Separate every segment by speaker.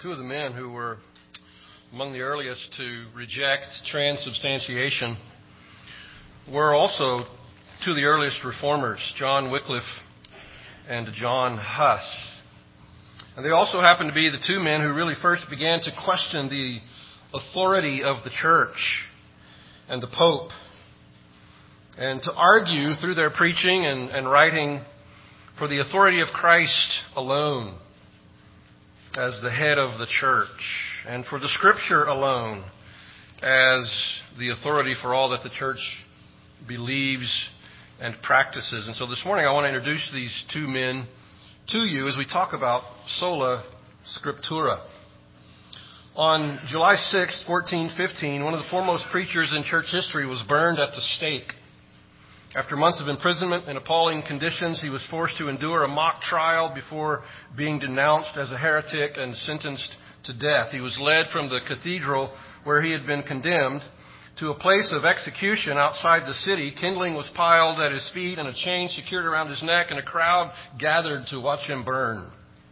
Speaker 1: Two of the men who were among the earliest to reject transubstantiation were also two of the earliest reformers, John Wycliffe and John Huss. And they also happened to be the two men who really first began to question the authority of the church and the Pope, and to argue through their preaching and writing for the authority of Christ alone as the head of the church, and for the Scripture alone as the authority for all that the church believes and practices. And so this morning I want to introduce these two men to you as we talk about sola scriptura. On July 6, 1415, one of the foremost preachers in church history was burned at the stake. After months of imprisonment and appalling conditions, he was forced to endure a mock trial before being denounced as a heretic and sentenced to death. He was led from the cathedral where he had been condemned to a place of execution outside the city. Kindling was piled at his feet and a chain secured around his neck, and a crowd gathered to watch him burn.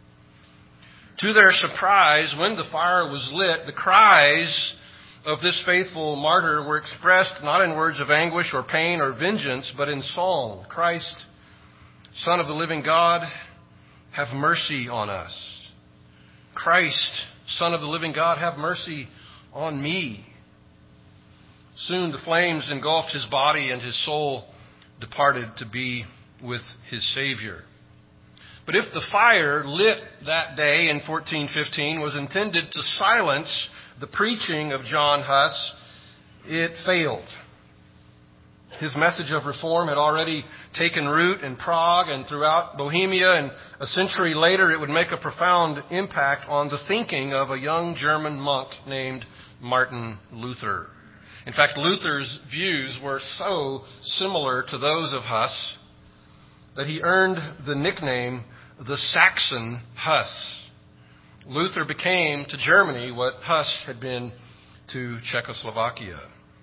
Speaker 1: To their surprise, when the fire was lit, the cries of this faithful martyr were expressed not in words of anguish or pain or vengeance, but in song. Christ, Son of the living God, have mercy on us. Christ, Son of the living God, have mercy on me. Soon the flames engulfed his body, and his soul departed to be with his Savior. But if the fire lit that day in 1415 was intended to silence the preaching of John Huss, it failed. His message of reform had already taken root in Prague and throughout Bohemia, and a century later it would make a profound impact on the thinking of a young German monk named Martin Luther. In fact, Luther's views were so similar to those of Huss that he earned the nickname the Saxon Huss. Luther became to Germany what Huss had been to Czechoslovakia.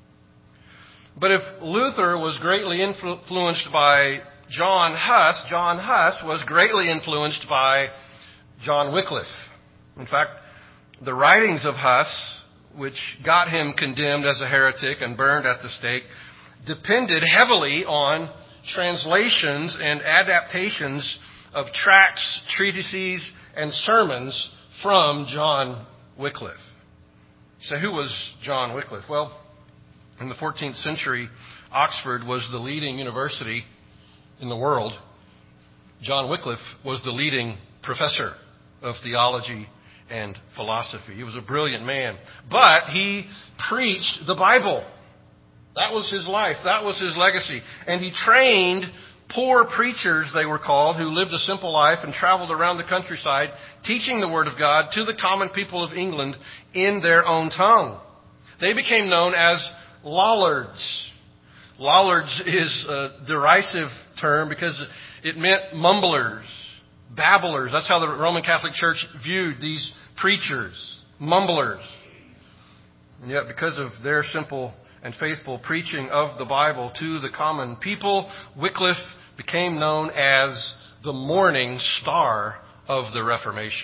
Speaker 1: But if Luther was greatly influenced by John Huss was greatly influenced by John Wycliffe. In fact, the writings of Huss, which got him condemned as a heretic and burned at the stake, depended heavily on translations and adaptations of tracts, treatises, and sermons from John Wycliffe. So who was John Wycliffe? Well, in the 14th century, Oxford was the leading university in the world. John Wycliffe was the leading professor of theology and philosophy. He was a brilliant man. But he preached the Bible. That was his life. That was his legacy. And he trained poor preachers, they were called, who lived a simple life and traveled around the countryside teaching the Word of God to the common people of England in their own tongue. They became known as Lollards. Lollards is a derisive term because it meant mumblers, babblers. That's how the Roman Catholic Church viewed these preachers, mumblers. And yet, because of their simple and faithful preaching of the Bible to the common people, Wycliffe became known as the morning star of the Reformation.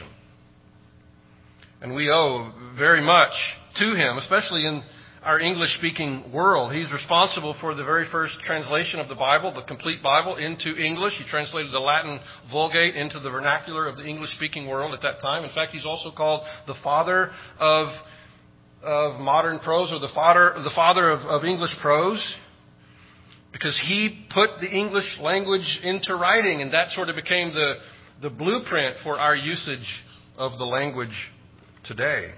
Speaker 1: And we owe very much to him, especially in our English-speaking world. He's responsible for the very first translation of the Bible, the complete Bible, into English. He translated the Latin Vulgate into the vernacular of the English-speaking world at that time. In fact, he's also called the father of modern prose, or the father of English prose, because he put the English language into writing, and that sort of became the blueprint for our usage of the language today.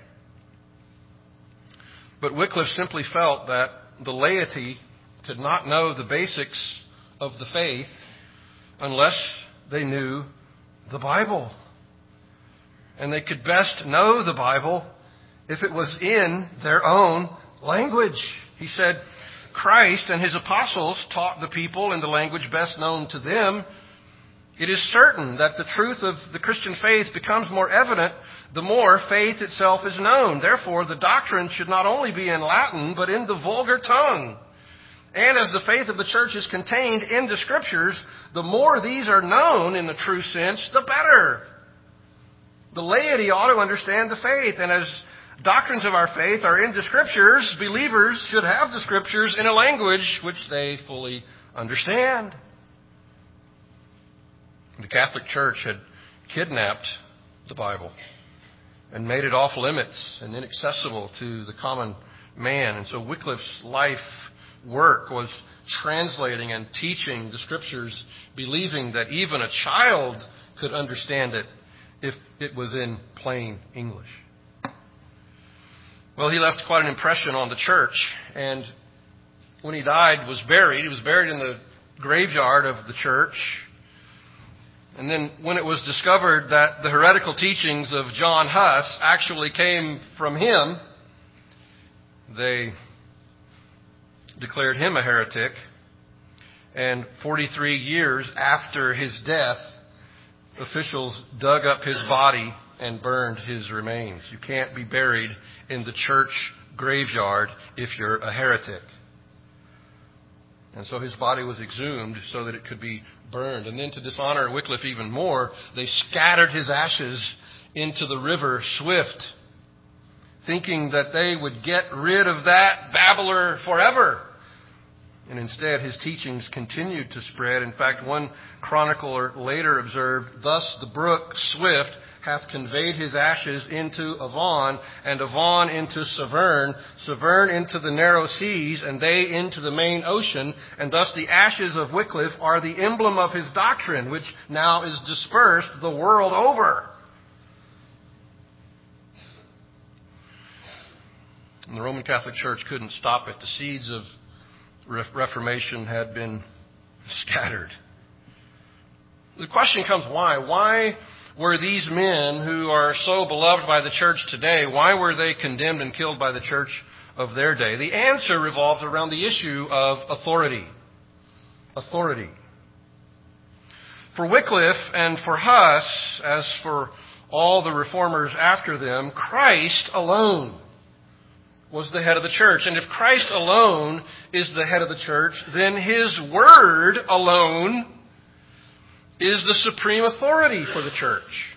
Speaker 1: But Wycliffe simply felt that the laity could not know the basics of the faith unless they knew the Bible. And they could best know the Bible if it was in their own language. He said, Christ and his apostles taught the people in the language best known to them. It is certain that the truth of the Christian faith becomes more evident the more faith itself is known. Therefore, the doctrine should not only be in Latin, but in the vulgar tongue. And as the faith of the church is contained in the Scriptures, the more these are known in the true sense, the better. The laity ought to understand the faith, and as doctrines of our faith are in the Scriptures, believers should have the Scriptures in a language which they fully understand. The Catholic Church had kidnapped the Bible and made it off limits and inaccessible to the common man. And so Wycliffe's life work was translating and teaching the Scriptures, believing that even a child could understand it if it was in plain English. Well, he left quite an impression on the church, and when he died, was buried. He was buried in the graveyard of the church. And then when it was discovered that the heretical teachings of John Huss actually came from him, they declared him a heretic. And 43 years after his death, officials dug up his body and burned his remains. You can't be buried in the church graveyard if you're a heretic. And so his body was exhumed so that it could be burned. And then to dishonor Wycliffe even more, they scattered his ashes into the river Swift, thinking that they would get rid of that babbler forever. And instead, his teachings continued to spread. In fact, one chronicler later observed, "Thus the brook Swift hath conveyed his ashes into Avon, and Avon into Severn, Severn into the narrow seas, and they into the main ocean. And thus the ashes of Wycliffe are the emblem of his doctrine, which now is dispersed the world over." And the Roman Catholic Church couldn't stop it. The seeds of Reformation had been scattered. The question comes, why? Why were these men who are so beloved by the church today, why were they condemned and killed by the church of their day? The answer revolves around the issue of authority. Authority. For Wycliffe and for Huss, as for all the reformers after them, Christ alone was the head of the church. And if Christ alone is the head of the church, then His Word alone is the supreme authority for the church.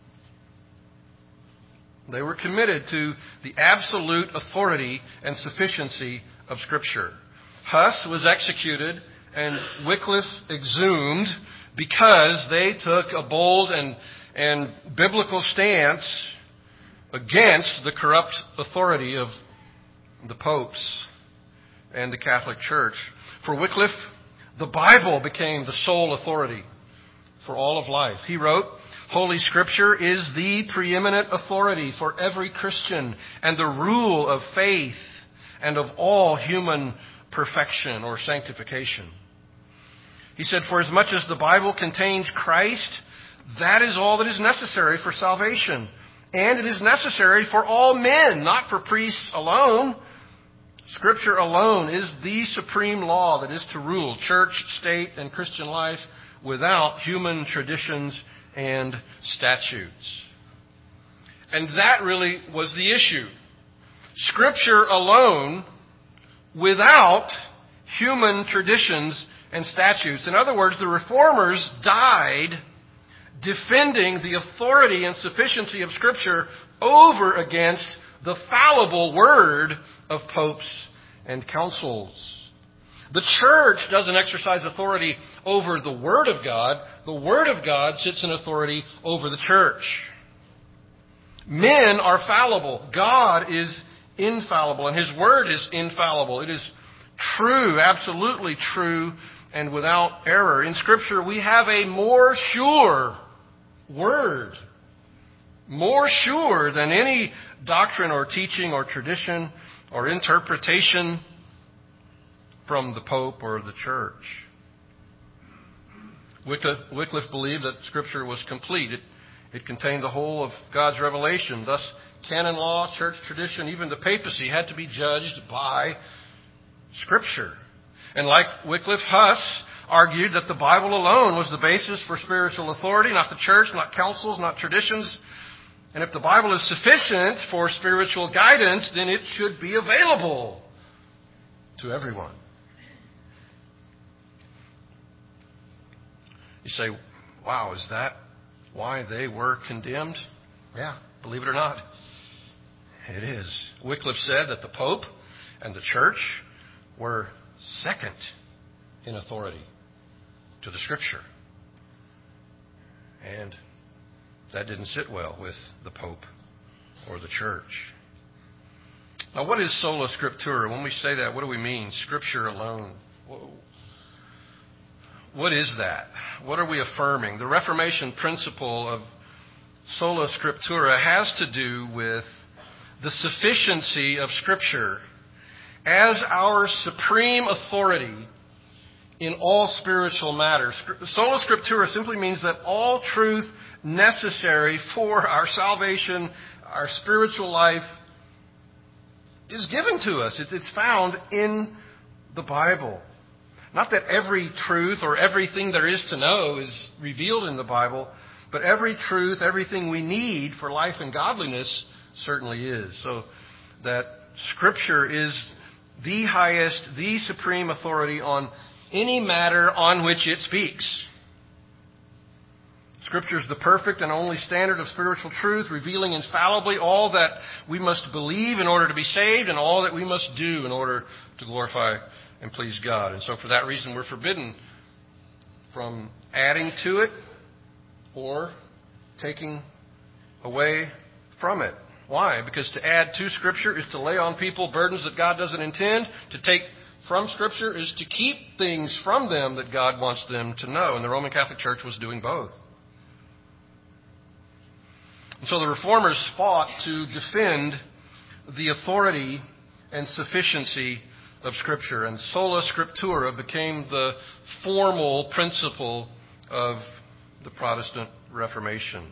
Speaker 1: They were committed to the absolute authority and sufficiency of Scripture. Huss was executed and Wycliffe exhumed because they took a bold and biblical stance against the corrupt authority of the popes and the Catholic Church. For Wycliffe, the Bible became the sole authority for all of life. He wrote, "Holy Scripture is the preeminent authority for every Christian and the rule of faith and of all human perfection or sanctification." He said, "For as much as the Bible contains Christ, that is all that is necessary for salvation. And it is necessary for all men, not for priests alone. Scripture alone is the supreme law that is to rule church, state, and Christian life without human traditions and statutes." And that really was the issue. Scripture alone without human traditions and statutes. In other words, the reformers died defending the authority and sufficiency of Scripture over against the fallible word of popes and councils. The church doesn't exercise authority over the Word of God. The Word of God sits in authority over the church. Men are fallible. God is infallible, and His Word is infallible. It is true, absolutely true, and without error. In Scripture, we have a more sure Word. More sure than any doctrine or teaching or tradition or interpretation from the Pope or the church. Wycliffe believed that Scripture was complete. It contained the whole of God's revelation. Thus, canon law, church tradition, even the papacy had to be judged by Scripture. And like Wycliffe, Huss argued that the Bible alone was the basis for spiritual authority, not the church, not councils, not traditions. And if the Bible is sufficient for spiritual guidance, then it should be available to everyone. You say, wow, is that why they were condemned? Yeah, believe it or not, it is. Wycliffe said that the Pope and the Church were second in authority to the Scripture. And that didn't sit well with the Pope or the Church. Now, what is sola scriptura? When we say that, what do we mean? Scripture alone. What is that? What are we affirming? The Reformation principle of sola scriptura has to do with the sufficiency of Scripture as our supreme authority in all spiritual matters. Sola scriptura simply means that all truth necessary for our salvation, our spiritual life, is given to us. It's found in the Bible. Not that every truth or everything there is to know is revealed in the Bible, but every truth, everything we need for life and godliness certainly is. So that Scripture is the highest, the supreme authority on any matter on which it speaks. Scripture is the perfect and only standard of spiritual truth, revealing infallibly all that we must believe in order to be saved and all that we must do in order to glorify and please God. And so for that reason, we're forbidden from adding to it or taking away from it. Why? Because to add to Scripture is to lay on people burdens that God doesn't intend. To take from Scripture is to keep things from them that God wants them to know. And the Roman Catholic Church was doing both. And so the Reformers fought to defend the authority and sufficiency of Scripture. And sola scriptura became the formal principle of the Protestant Reformation.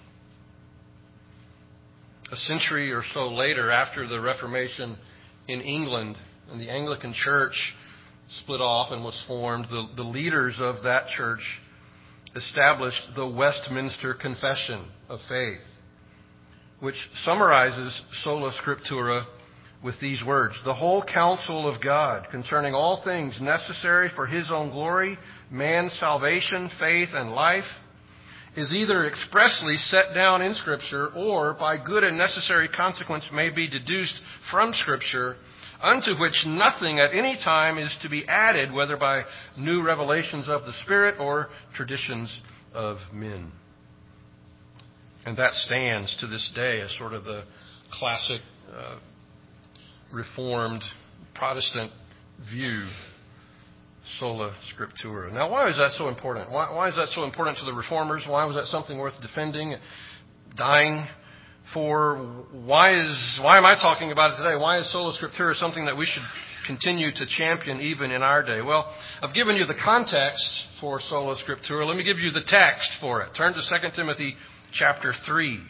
Speaker 1: A century or so later, after the Reformation in England, and the Anglican Church split off and was formed, the leaders of that church established the Westminster Confession of Faith, which summarizes sola scriptura with these words: the whole counsel of God concerning all things necessary for His own glory, man's salvation, faith, and life, is either expressly set down in Scripture or by good and necessary consequence may be deduced from Scripture, unto which nothing at any time is to be added, whether by new revelations of the Spirit or traditions of men. And that stands to this day as sort of the classic Reformed Protestant view, sola scriptura. Now, why is that so important? Why is that so important to the Reformers? Why was that something worth defending, dying for? Why am I talking about it today? Why is sola scriptura something that we should continue to champion even in our day? Well, I've given you the context for sola scriptura. Let me give you the text for it. Turn to 2 Timothy chapter 3.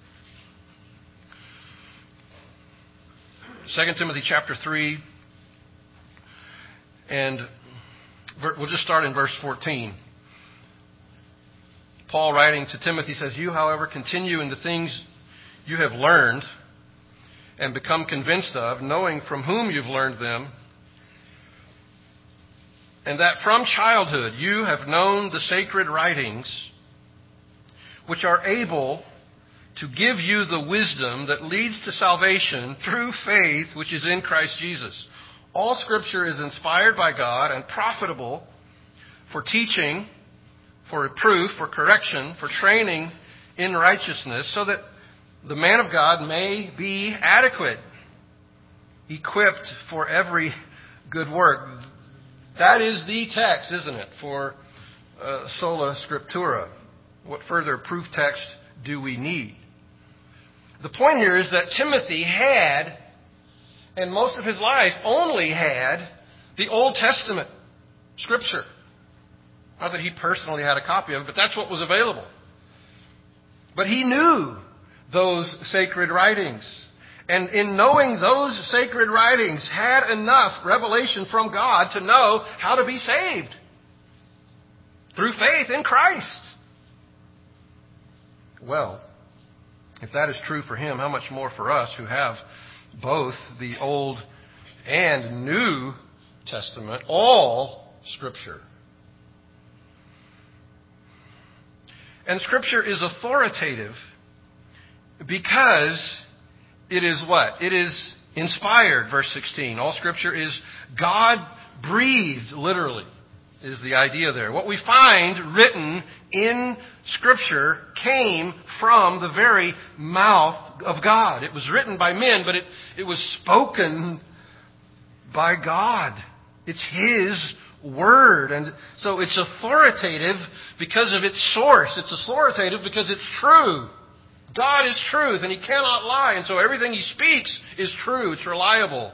Speaker 1: 2 Timothy chapter 3, and we'll just start in verse 14. Paul, writing to Timothy, says, "You, however, continue in the things you have learned and become convinced of, knowing from whom you've learned them, and that from childhood you have known the sacred writings, which are able to give you the wisdom that leads to salvation through faith which is in Christ Jesus. All Scripture is inspired by God and profitable for teaching, for reproof, for correction, for training in righteousness, so that the man of God may be adequate, equipped for every good work." That is the text, isn't it, for sola scriptura? What further proof text do we need? The point here is that Timothy had, and most of his life only had, the Old Testament Scripture. Not that he personally had a copy of it, but that's what was available. But he knew those sacred writings. And in knowing those sacred writings, had enough revelation from God to know how to be saved through faith in Christ. Well, if that is true for him, how much more for us who have both the Old and New Testament, all Scripture. And Scripture is authoritative Because it is what? It is inspired, verse 16. All Scripture is God-breathed, literally, is the idea there. What we find written in Scripture came from the very mouth of God. It was written by men, but it was spoken by God. It's His Word. And so it's authoritative because of its source. It's authoritative because it's true. God is truth, and He cannot lie. And so everything He speaks is true. It's reliable.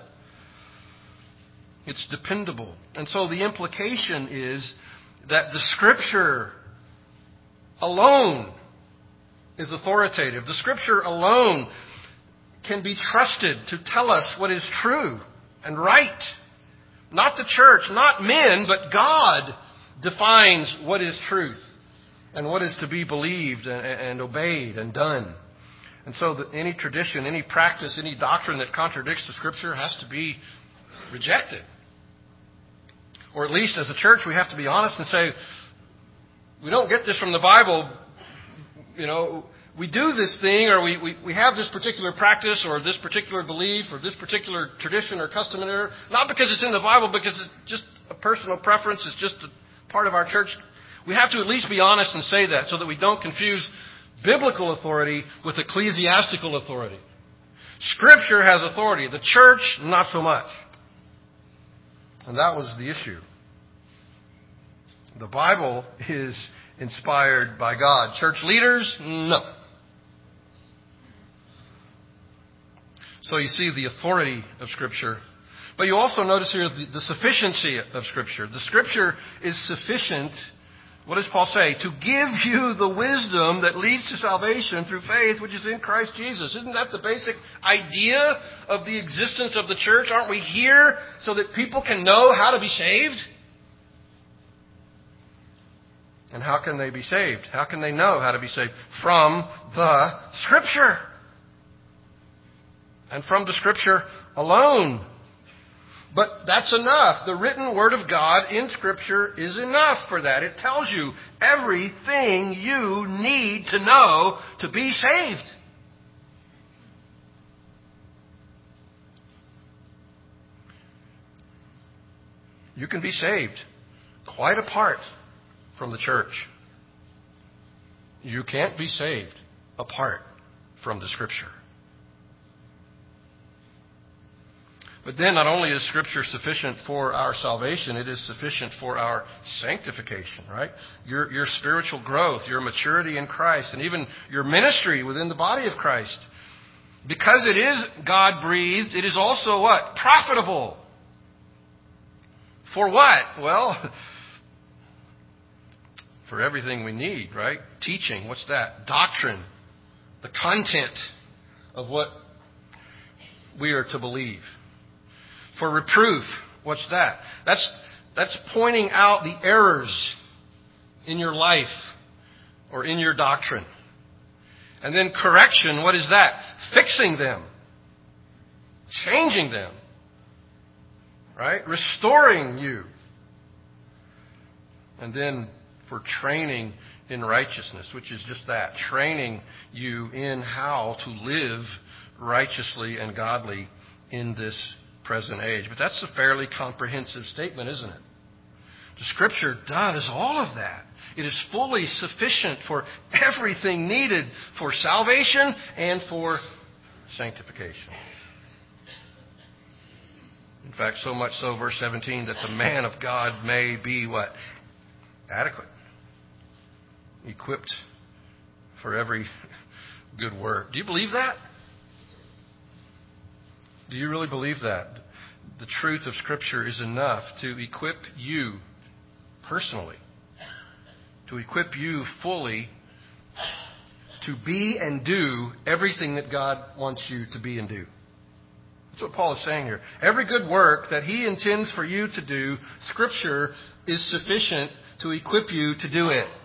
Speaker 1: It's dependable. And so the implication is that the Scripture alone is authoritative. The Scripture alone can be trusted to tell us what is true and right. Not the church, not men, but God defines what is truth and what is to be believed and obeyed and done. And so any tradition, any practice, any doctrine that contradicts the Scripture has to be rejected. Or at least as a church, we have to be honest and say, we don't get this from the Bible. You know, we do this thing, or we have this particular practice or this particular belief or this particular tradition or custom, not because it's in the Bible, because it's just a personal preference. It's just a part of our church. We have to at least be honest and say that so that we don't confuse biblical authority with ecclesiastical authority. Scripture has authority. The church, not so much. And that was the issue. The Bible is inspired by God. Church leaders, no. So you see the authority of Scripture. But you also notice here the sufficiency of Scripture. The Scripture is sufficient. What does Paul say? To give you the wisdom that leads to salvation through faith, which is in Christ Jesus. Isn't that the basic idea of the existence of the church? Aren't we here so that people can know how to be saved? And how can they be saved? How can they know how to be saved? From the Scripture. And from the Scripture alone. But that's enough. The written Word of God in Scripture is enough for that. It tells you everything you need to know to be saved. You can be saved quite apart from the church. You can't be saved apart from the Scripture. But then not only is Scripture sufficient for our salvation, it is sufficient for our sanctification, right? Your spiritual growth, your maturity in Christ, and even your ministry within the body of Christ. Because it is God-breathed, it is also what? Profitable. For what? Well, for everything we need, right? Teaching, what's that? Doctrine, the content of what we are to believe. For reproof, what's that? That's pointing out the errors in your life or in your doctrine. And then correction, what is that? Fixing them. Changing them. Right? Restoring you. And then for training in righteousness, which is just that. Training you in how to live righteously and godly in this present age. But that's a fairly comprehensive statement, isn't it? The Scripture does all of that. It is fully sufficient for everything needed for salvation and for sanctification. In fact, so much so, verse 17, that the man of God may be what? Adequate. Equipped for every good work. Do you believe that? Do you really believe that? The truth of Scripture is enough to equip you personally, to equip you fully to be and do everything that God wants you to be and do. That's what Paul is saying here. Every good work that He intends for you to do, Scripture is sufficient to equip you to do it.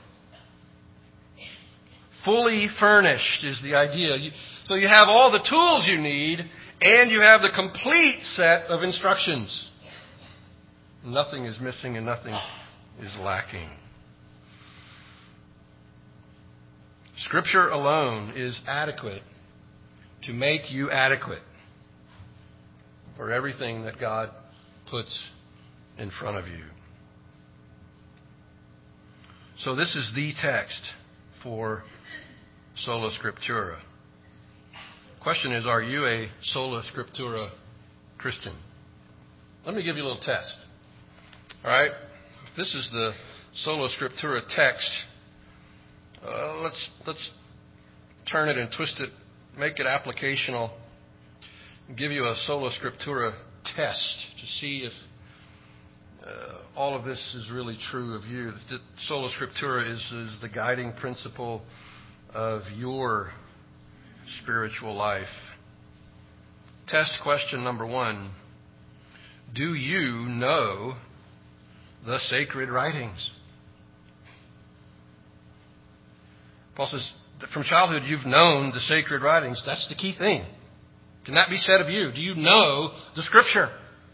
Speaker 1: Fully furnished is the idea. So you have all the tools you need, and you have the complete set of instructions. Nothing is missing and nothing is lacking. Scripture alone is adequate to make you adequate for everything that God puts in front of you. So this is the text for Sola Scriptura. Question is, are you a Sola Scriptura Christian? Let me give you a little test. All right? If this is the Sola Scriptura text, let's turn it and twist it, make it applicational, and give you a Sola Scriptura test to see if all of this is really true of you. The Sola Scriptura is the guiding principle of your spiritual life. Test question number 1. Do you know the sacred writings? Paul says, from childhood you've known the sacred writings. That's the key thing. Can that be said of you? Do you know the Scripture?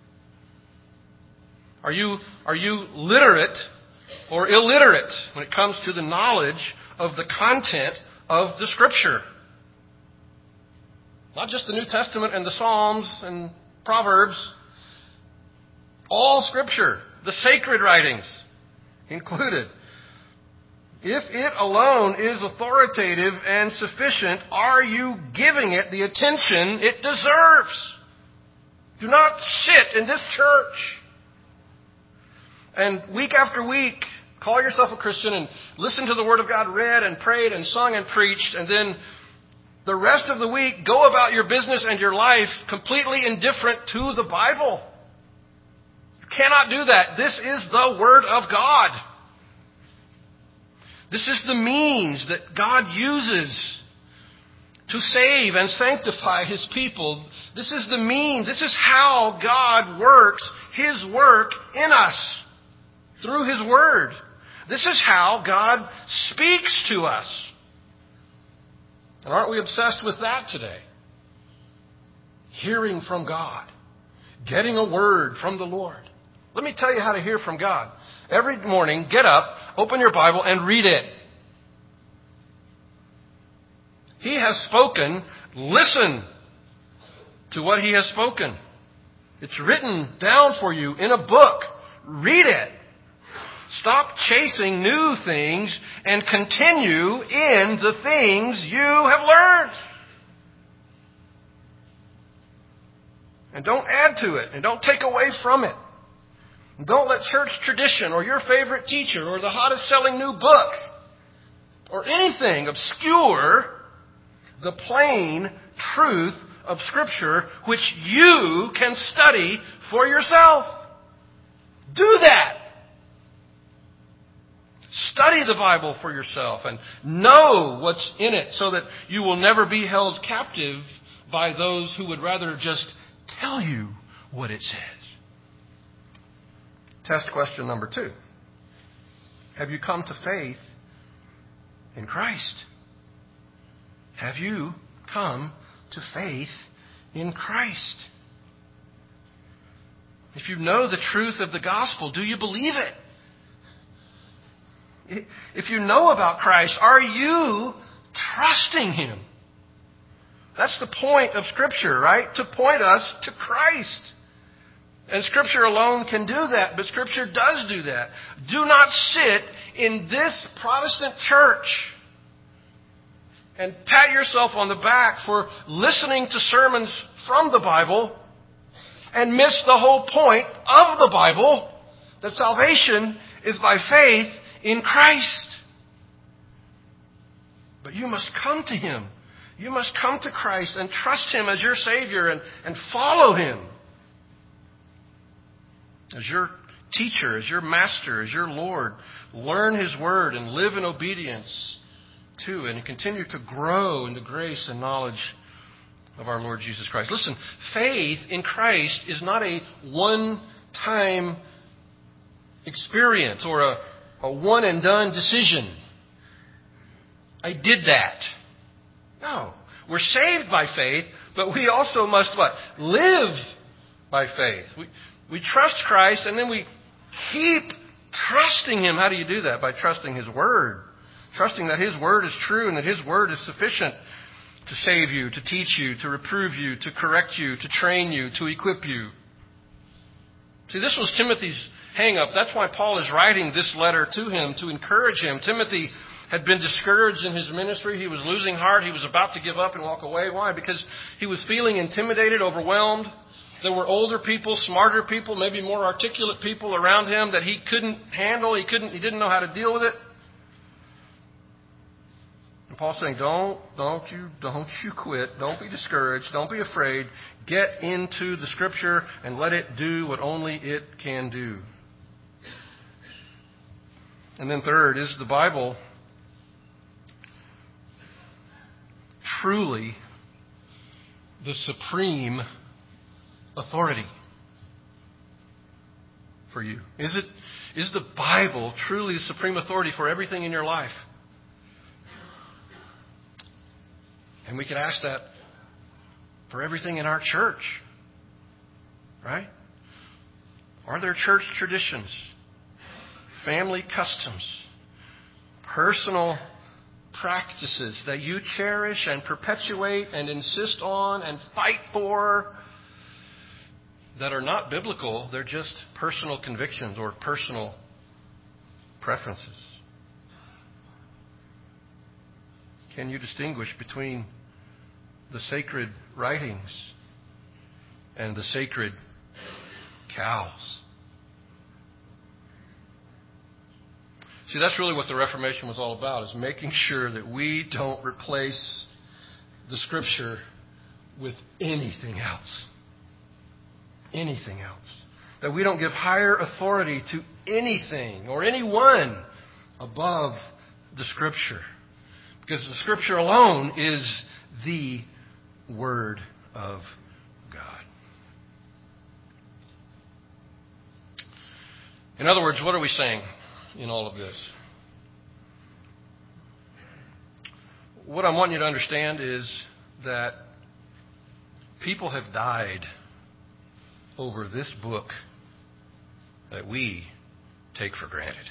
Speaker 1: Are you literate or illiterate when it comes to the knowledge of the content of the Scripture? Not just the New Testament and the Psalms and Proverbs. All Scripture, the sacred writings included. If it alone is authoritative and sufficient, are you giving it the attention it deserves? Do not sit in this church and week after week call yourself a Christian and listen to the Word of God read and prayed and sung and preached, and then the rest of the week go about your business and your life completely indifferent to the Bible. You cannot do that. This is the Word of God. This is the means that God uses to save and sanctify His people. This is the means. This is how God works His work in us, through His Word. This is how God speaks to us. And aren't we obsessed with that today? Hearing from God. Getting a word from the Lord. Let me tell you how to hear from God. Every morning, get up, open your Bible, and read it. He has spoken. Listen to what He has spoken. It's written down for you in a book. Read it. Stop chasing new things and continue in the things you have learned. And don't add to it, and don't take away from it. And don't let church tradition or your favorite teacher or the hottest selling new book or anything obscure the plain truth of Scripture which you can study for yourself. Do that. Study the Bible for yourself and know what's in it so that you will never be held captive by those who would rather just tell you what it says. Test question number 2. Have you come to faith in Christ? Have you come to faith in Christ? If you know the truth of the gospel, do you believe it? If you know about Christ, are you trusting Him? That's the point of Scripture, right? To point us to Christ. And Scripture alone can do that, but Scripture does do that. Do not sit in this Protestant church and pat yourself on the back for listening to sermons from the Bible and miss the whole point of the Bible, that salvation is by faith in Christ. But you must come to Him. You must come to Christ and trust Him as your Savior and follow Him as your teacher, as your master, as your Lord. Learn His Word and live in obedience to and continue to grow in the grace and knowledge of our Lord Jesus Christ. Listen, faith in Christ is not a one-time experience or a one-and-done decision. I did that. No. We're saved by faith, but we also must what? Live by faith. We trust Christ, and then we keep trusting Him. How do you do that? By trusting His Word. Trusting that His Word is true and that His Word is sufficient to save you, to teach you, to reprove you, to correct you, to train you, to equip you. See, this was Timothy's hang-up. That's why Paul is writing this letter to him, to encourage him. Timothy had been discouraged in his ministry. He was losing heart. He was about to give up and walk away. Why? Because he was feeling intimidated, overwhelmed. There were older people, smarter people, maybe more articulate people around him that he couldn't handle. He didn't know how to deal with it. And Paul's saying, don't you quit. Don't be discouraged. Don't be afraid. Get into the Scripture and let it do what only it can do. And then third, is the Bible truly the supreme authority for you? Is the Bible truly the supreme authority for everything in your life? And we could ask that for everything in our church, right? Are there church traditions, family customs, personal practices that you cherish and perpetuate and insist on and fight for that are not biblical? They're just personal convictions or personal preferences. Can you distinguish between the sacred writings and the sacred cows? See, that's really what the Reformation was all about, is making sure that we don't replace the Scripture with anything else. Anything else. That we don't give higher authority to anything or anyone above the Scripture. Because the Scripture alone is the Word of God. In other words, what are we saying in all of this? What I want you to understand is that people have died over this book that we take for granted.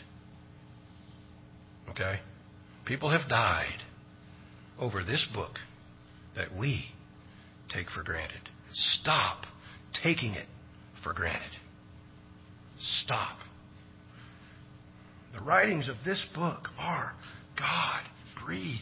Speaker 1: Okay? People have died over this book that we take for granted. Stop taking it for granted. Stop. The writings of this book are God-breathed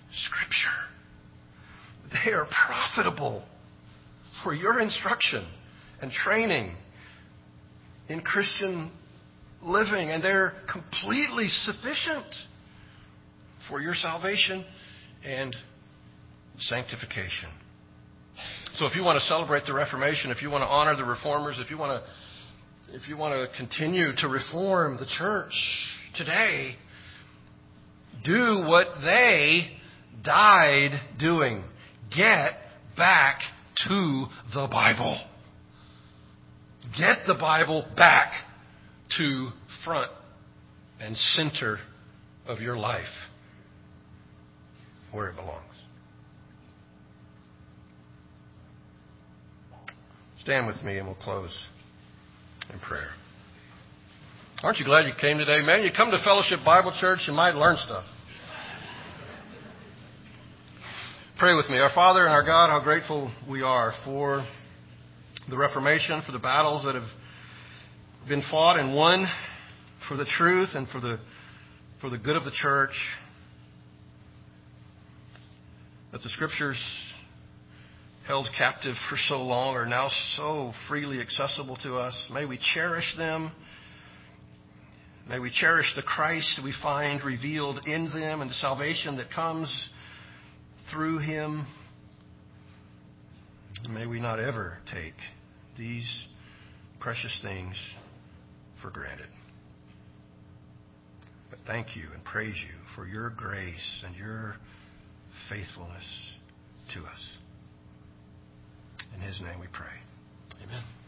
Speaker 1: Scripture. They are profitable for your instruction and training in Christian living, and they're completely sufficient for your salvation and sanctification. So if you want to celebrate the Reformation, if you want to honor the Reformers, if you want to continue to reform the church today, do what they died doing. Get back to the Bible. Get the Bible back to front and center of your life, where it belongs. Stand with me and we'll close in prayer. Aren't you glad you came today? Man, you come to Fellowship Bible Church, you might learn stuff. Pray with me. Our Father and our God, how grateful we are for the Reformation, for the battles that have been fought and won for the truth and for the good of the church. That the Scriptures held captive for so long are now so freely accessible to us. May we cherish them. May we cherish the Christ we find revealed in them and the salvation that comes through Him. May we not ever take these precious things for granted. But thank you and praise you for your grace and your faithfulness to us. In His name we pray. Amen.